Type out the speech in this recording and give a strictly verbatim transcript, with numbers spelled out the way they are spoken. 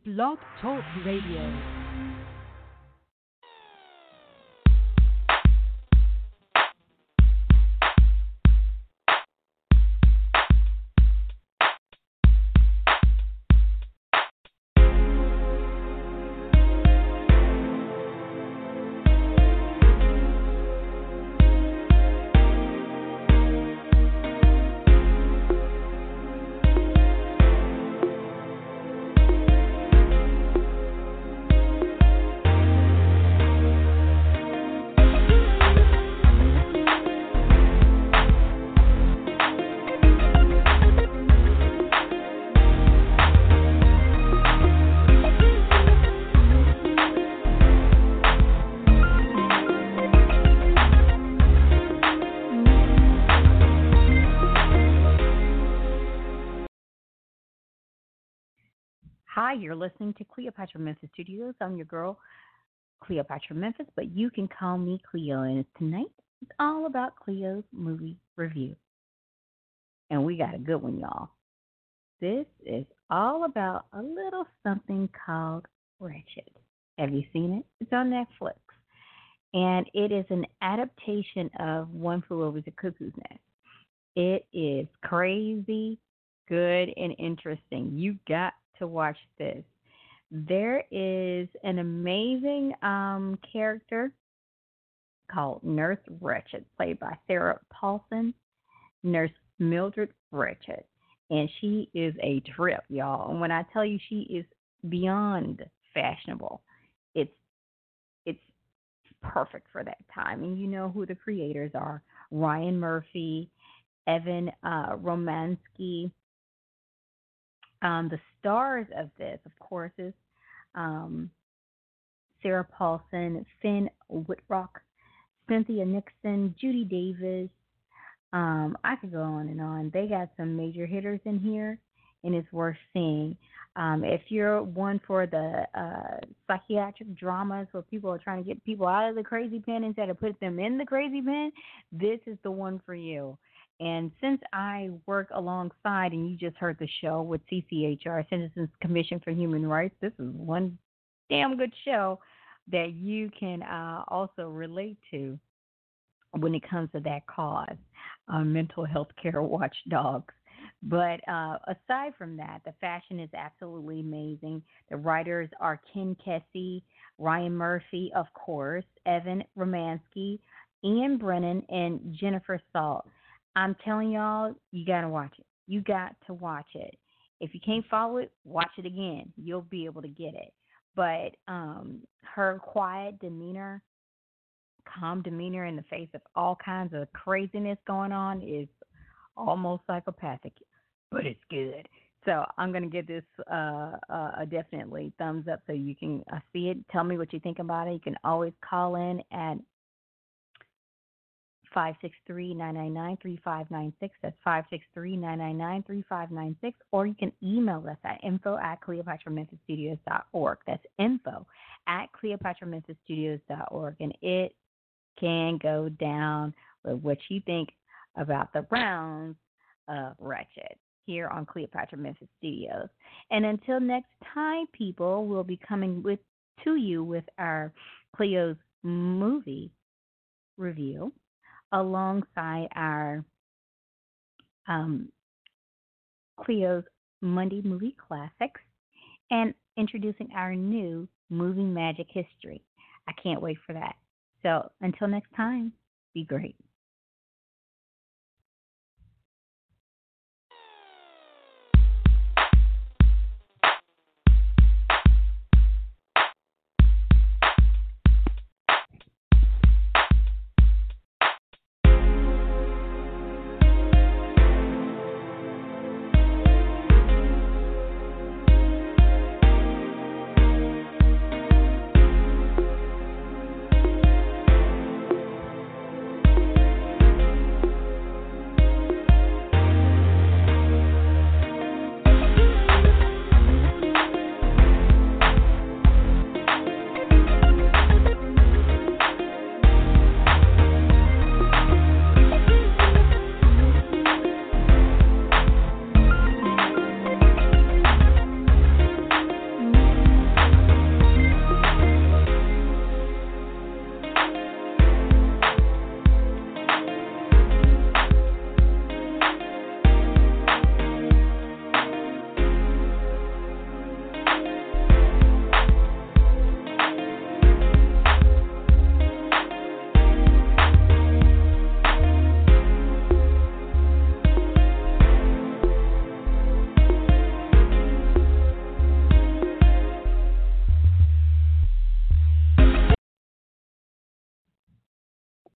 Blog Talk Radio. Hi, you're listening to Cleopatra Memphis Studios. I'm your girl, Cleopatra Memphis, but you can call me Cleo. And tonight, it's all about Cleo's movie review. And we got a good one, y'all. This is all about a little something called Wretched. Have you seen it? It's on Netflix. And it is an adaptation of One Flew Over the Cuckoo's Nest. It is crazy, good, and interesting. You got to watch this. There is an amazing um, character called Nurse Wretched, played by Sarah Paulson, Nurse Mildred Wretched. And she is a trip, y'all. And when I tell you she is beyond fashionable, it's it's perfect for that time. And you know who the creators are. Ryan Murphy, Evan uh, Romansky. Um, the stars of this, of course, is um, Sarah Paulson, Finn Whitrock, Cynthia Nixon, Judy Davis. Um, I could go on and on. They got some major hitters in here, and it's worth seeing. Um, if you're one for the uh, psychiatric dramas where people are trying to get people out of the crazy pen instead of put them in the crazy pen, this is the one for you. And since I work alongside, and you just heard the show with C C H R, Citizens Commission for Human Rights, this is one damn good show that you can uh, also relate to when it comes to that cause, uh, mental health care watchdogs. But uh, aside from that, the fashion is absolutely amazing. The writers are Ken Kesey, Ryan Murphy, of course, Evan Romansky, Ian Brennan, and Jennifer Salt. I'm telling y'all, you got to watch it. You got to watch it. If you can't follow it, watch it again. You'll be able to get it. But um, her quiet demeanor, calm demeanor in the face of all kinds of craziness going on is almost psychopathic, but it's good. So I'm going to give this uh, uh, a definitely thumbs up so you can uh, see it. Tell me what you think about it. You can always call in at five six three, nine nine nine, three five nine six. That's five six three, nine nine nine, three five nine six. Or you can email us at info at cleopatra memphis studios dot org. That's info at cleopatra memphis studios dot org. And it can go down with what you think about the rounds of Wretched here on Cleopatra Memphis Studios. And until next time, people, we'll be coming with to you with our Cleo's movie review, alongside our um, Cleo's Monday Movie Classics, and introducing our new Movie Magic History. I can't wait for that. So until next time, be great.